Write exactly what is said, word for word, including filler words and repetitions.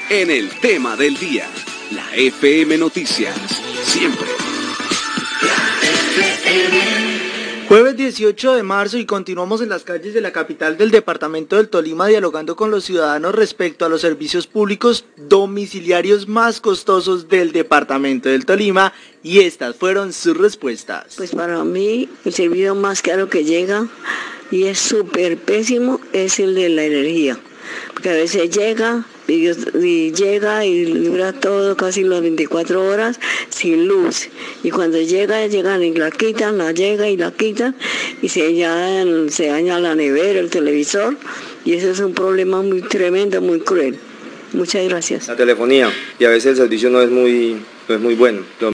en el tema del día. La F M Noticias, siempre. Jueves dieciocho de marzo y continuamos en las calles de la capital del departamento del Tolima dialogando con los ciudadanos respecto a los servicios públicos domiciliarios más costosos del departamento del Tolima y estas fueron sus respuestas. Pues para mí el servicio más caro que llega y es súper pésimo es el de la energía, porque a veces llega y, y llega y dura todo casi las veinticuatro horas sin luz, y cuando llega, llegan y la quitan, la llega y la quitan, y se, ya, se daña la nevera, el televisor, y eso es un problema muy tremendo, muy cruel. Muchas gracias. La telefonía, y a veces el servicio no es muy, no es muy bueno.